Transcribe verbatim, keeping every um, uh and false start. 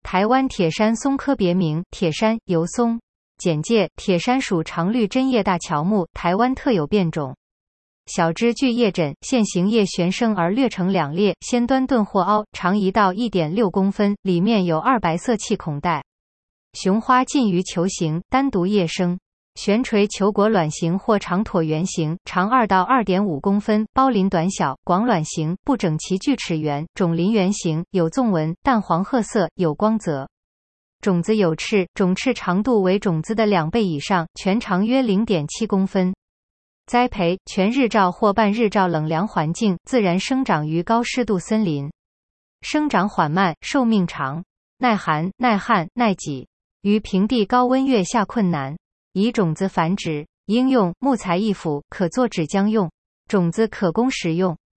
台湾铁杉松科别名铁杉、油松。简介：铁杉属常绿针叶大乔木，台湾特有变种。小枝具叶枕，线形叶悬生而略成两列，先端钝或凹，长一到 一点六公分，里面有二白色气孔带。雄花近于球形，单独叶生。悬垂球果卵形或长椭圆形，长二到 二点五公分，苞鳞短小，广卵形，不整齐锯齿圆，种鳞圆形，有纵纹，淡黄褐色，有光泽。种子有翅，种翅长度为种子的两倍以上，全长约 零点七公分。栽培：全日照或半日照冷凉环境，自然生长于高湿度森林。生长缓慢，寿命长，耐寒、耐旱、耐挤，于平地高温月下困难。以种子繁殖。应用：木材易腐，可做纸浆用。种子可供食用。